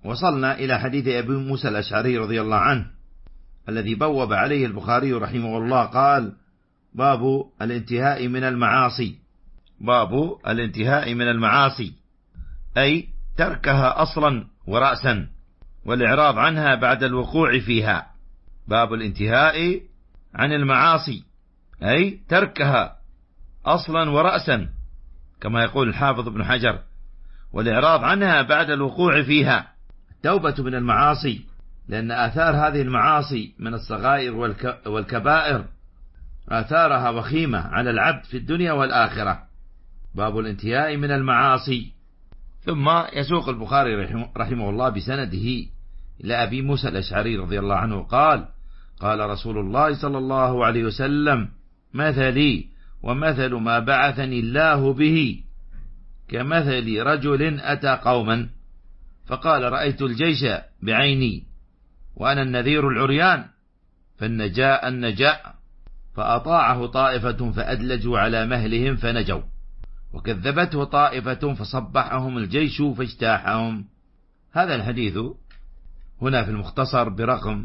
وصلنا إلى حديث أبي موسى الأشعري رضي الله عنه الذي بوب عليه البخاري رحمه الله، قال: باب الانتهاء من المعاصي. باب الانتهاء من المعاصي أي تركها أصلا ورأسا والإعراض عنها بعد الوقوع فيها. باب الانتهاء عن المعاصي أي تركها أصلا ورأسا، كما يقول الحافظ ابن حجر، والإعراض عنها بعد الوقوع فيها. التوبة من المعاصي، لأن آثار هذه المعاصي من الصغائر والكبائر آثارها وخيمة على العبد في الدنيا والآخرة. باب الانتهاء من المعاصي. ثم يسوق البخاري رحمه الله بسنده إلى أبي موسى الأشعري رضي الله عنه قال: قال رسول الله صلى الله عليه وسلم: مثلي ومثل ما بعثني الله به كمثل رجل أتى قوما فقال: رأيت الجيش بعيني وأنا النذير العريان، فالنجاء النجاء، فأطاعه طائفة فأدلجوا على مهلهم فنجوا، وكذبته طائفة فصبحهم الجيش فاجتاحهم. هذا الحديث هنا في المختصر برقم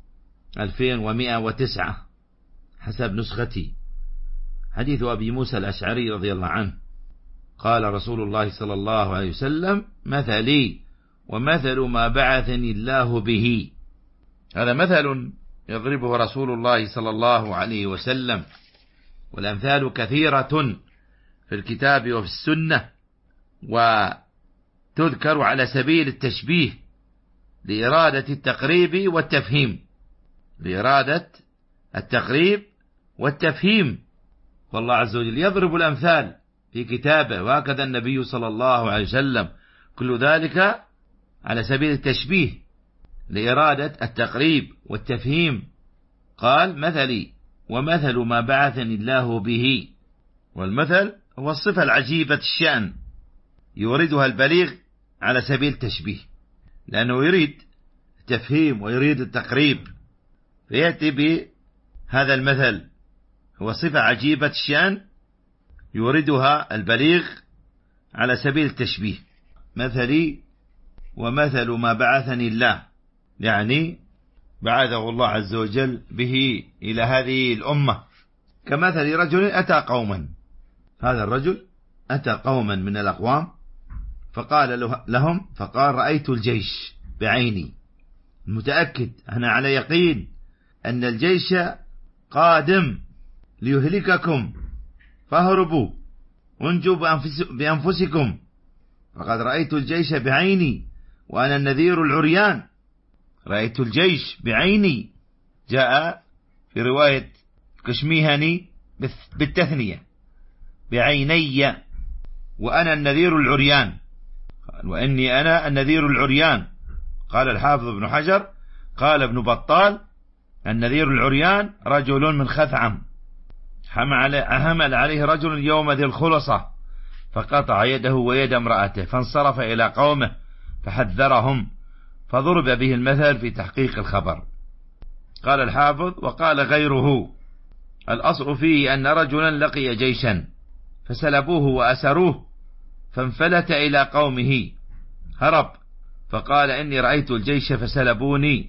2109 حسب نسختي، حديث أبي موسى الأشعري رضي الله عنه قال رسول الله صلى الله عليه وسلم: مثلي ومثل ما بعثني الله به. هذا مثل يضربه رسول الله صلى الله عليه وسلم، والأمثال كثيرة في الكتاب وفي السنة، وتذكر على سبيل التشبيه لإرادة التقريب والتفهيم، لإرادة التقريب والتفهيم. والله عز وجل يضرب الأمثال في كتابه، وهكذا النبي صلى الله عليه وسلم، كل ذلك على سبيل التشبيه لإرادة التقريب والتفهيم. قال: مثلي ومثل ما بعثني الله به. والمثل هو الصفة العجيبة الشأن يوردها البليغ على سبيل التشبيه، لأنه يريد التفهيم ويريد التقريب، فيأتي بهذا المثل، هو صفة عجيبة الشأن يوردها البليغ على سبيل التشبيه. مثلي ومثل ما بعثني الله، يعني بعثه الله عز وجل به إلى هذه الأمة، كمثل رجل أتى قوما. هذا الرجل أتى قوما من الأقوام فقال لهم، فقال: رأيت الجيش بعيني، متأكد أنا على يقين أن الجيش قادم ليهلككم، فاهربوا وانجوا بأنفسكم، فقد رأيت الجيش بعيني وأنا النذير العريان. رأيت الجيش بعيني جاء في رواية كشميهني بالتثنية، بعيني وأنا النذير العريان، وإني أنا النذير العريان. قال الحافظ ابن حجر: قال ابن بطال: النذير العريان رجل من خثعم حمل عليه رجل يوم ذي الخلصة فقطع يده ويد امرأته، فانصرف إلى قومه فحذرهم، فضرب به المثل في تحقيق الخبر. قال الحافظ: وقال غيره: الأصل فيه أن رجلا لقي جيشا فسلبوه وأسروه، فانفلت إلى قومه، هرب، فقال: إني رأيت الجيش فسلبوني،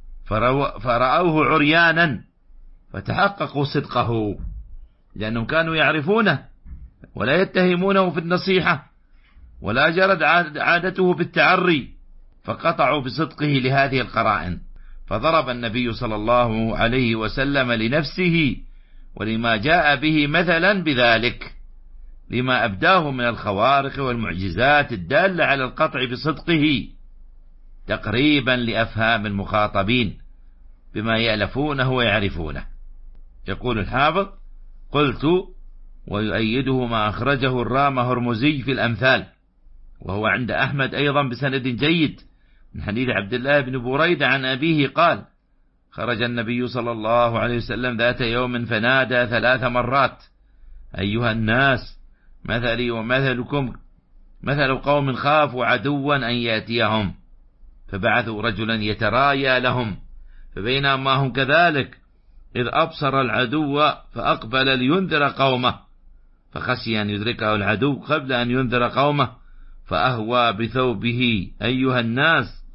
فرأوه عريانا فتحققوا صدقه، لأنهم كانوا يعرفونه ولا يتهمونه في النصيحة، ولا جرت عادته بالتعري، فقطعوا بصدقه لهذه القرائن. فضرب النبي صلى الله عليه وسلم لنفسه ولما جاء به مثلا بذلك، لما أبداه من الخوارق والمعجزات الدالة على القطع بصدقه، تقريبا لأفهام المخاطبين بما يألفونه ويعرفونه. يقول الحافظ: قلت: ويؤيده ما أخرجه الرام هرمزي في الأمثال، وهو عند أحمد أيضا بسند جيد من حديث عبد الله بن بريدة عن أبيه قال: خرج النبي صلى الله عليه وسلم ذات يوم فنادى 3 مرات: أيها الناس، مثلي ومثلكم مثل قوم خافوا عدوا أن يأتيهم، فبعثوا رجلا يترايا لهم، فبينما هم كذلك إذ أبصر العدو فأقبل لينذر قومه، فخشي أن يدركه العدو قبل أن ينذر قومه، فأهوى بثوبه أيها الناس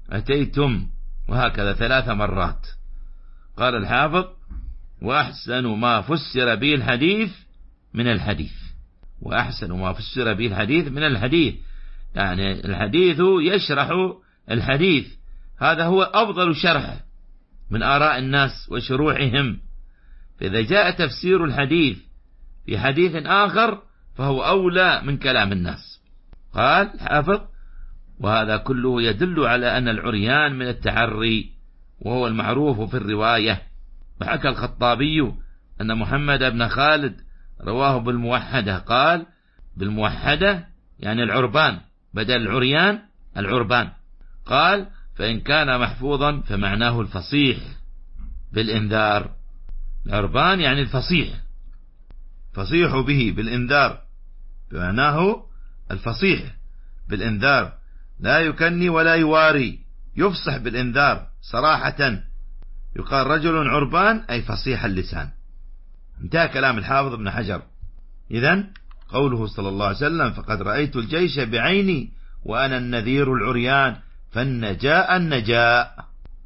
أتيتم، وهكذا 3 مرات. قال الحافظ: وأحسن ما فسر به الحديث من الحديث. وأحسن ما فسر به الحديث من الحديث، يعني الحديث يشرح الحديث، هذا هو أفضل شرح من آراء الناس وشروحهم. فإذا جاء تفسير الحديث في حديث آخر فهو أولى من كلام الناس. قال حافظ: وهذا كله يدل على أن العريان من التحري، وهو المعروف في الرواية. وحكى الخطابي أن محمد بن خالد رواه بالموحدة، قال: بالموحدة يعني العربان، بدل العريان العربان. قال: فإن كان محفوظا فمعناه الفصيح بالإنذار. العربان يعني الفصيح، فصيح به بالإنذار، بمعناه الفصيح بالإنذار، لا يكني ولا يواري، يفصح بالإنذار صراحة. يقال رجل عربان أي فصيح اللسان. انتهى كلام الحافظ ابن حجر. إذن قوله صلى الله عليه وسلم: فقد رأيت الجيش بعيني وأنا النذير العريان، فالنجاء النجاء.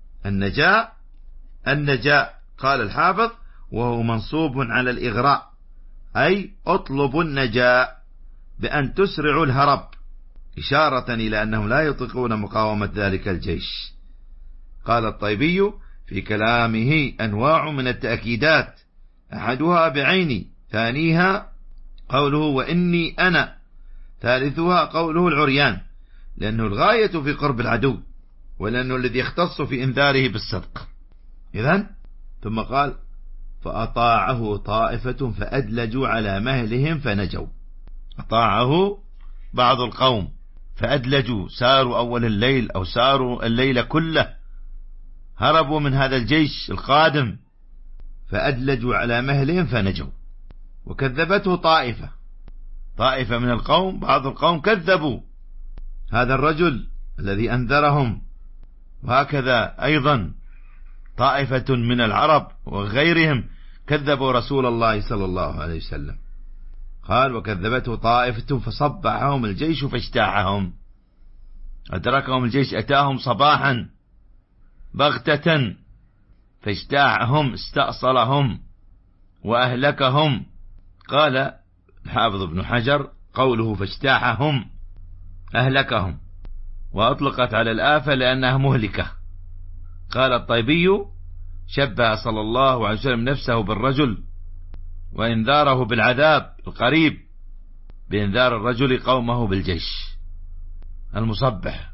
النجاء قال الحافظ: وهو منصوب على الإغراء، أي اطلب النجاء بأن تسرع الهرب، إشارة إلى أنهم لا يطيقون مقاومة ذلك الجيش. قال الطيبي في كلامه: أنواع من التأكيدات، أحدها بعيني، ثانيها قوله وإني أنا، ثالثها قوله العريان، لأنه الغاية في قرب العدو، ولأنه الذي يختص في إنذاره بالصدق. إذن ثم قال: فأطاعه طائفة فأدلجوا على مهلهم فنجوا. أطاعه بعض القوم فأدلجوا، ساروا أول الليل أو ساروا الليل كله، هربوا من هذا الجيش القادم، فأدلجوا على مهلهم فنجوا. وكذبته طائفة من القوم، بعض القوم كذبوا هذا الرجل الذي أنذرهم، وهكذا أيضا طائفة من العرب وغيرهم كذبوا رسول الله صلى الله عليه وسلم. قال: وكذبته طائفة فصبحهم الجيش فاجتاحهم، أدركهم الجيش، أتاهم صباحا بغتة فاجتاحهم، استأصلهم وأهلكهم. قال الحافظ ابن حجر: قوله فاجتاحهم أهلكهم، وأطلقت على الآفة لأنها مهلكة. قال الطيبي: شبه صلى الله عليه وسلم نفسه بالرجل وإنذاره بالعذاب القريب بإنذار الرجل قومه بالجيش المصبح،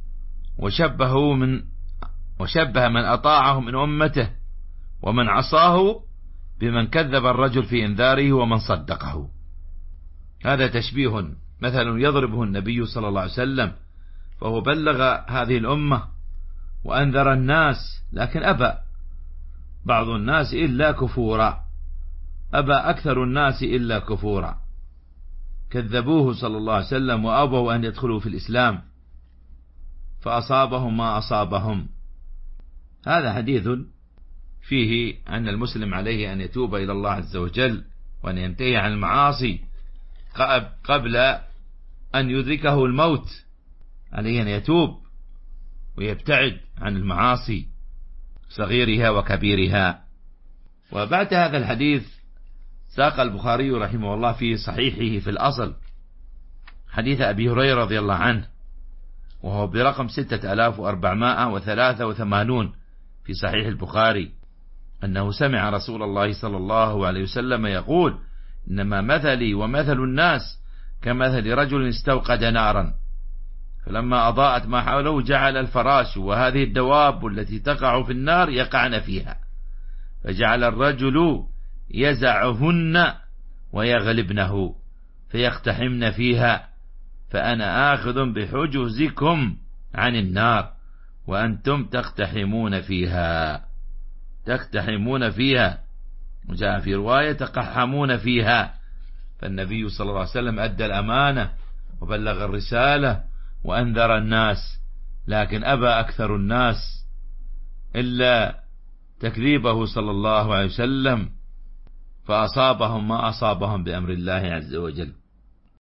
وشبه من أطاعه من أمته ومن عصاه بمن كذب الرجل في إنذاره ومن صدقه. هذا تشبيه مثل يضربه النبي صلى الله عليه وسلم، فهو بلغ هذه الأمة وأنذر الناس، لكن أبى بعض الناس إلا كفورا، أبى أكثر الناس إلا كفورا، كذبوه صلى الله عليه وسلم وأبوا أن يدخلوا في الإسلام، فأصابهم ما أصابهم. هذا حديث فيه أن المسلم عليه أن يتوب إلى الله عز وجل، وأن ينتهي عن المعاصي قبل أن يدركه الموت. عليه أن يتوب ويبتعد عن المعاصي صغيرها وكبيرها. وبعد هذا الحديث ساق البخاري رحمه الله في صحيحه في الأصل حديث أبي هريرة رضي الله عنه، وهو برقم 6483 في صحيح البخاري، أنه سمع رسول الله صلى الله عليه وسلم يقول: إنما مثلي ومثل الناس كمثل رجل استوقد نارا، فلما أضاءت ما حوله جعل الفراش وهذه الدواب التي تقع في النار يقعن فيها، فجعل الرجل يزعهن ويغلبنه فيقتحمن فيها، فأنا آخذ بحجزكم عن النار وأنتم تقتحمون فيها، وجاء في رواية تقحمون فيها. فالنبي صلى الله عليه وسلم أدى الأمانة وبلغ الرسالة وأنذر الناس، لكن أبى أكثر الناس إلا تكذيبه صلى الله عليه وسلم، فأصابهم ما أصابهم بأمر الله عز وجل.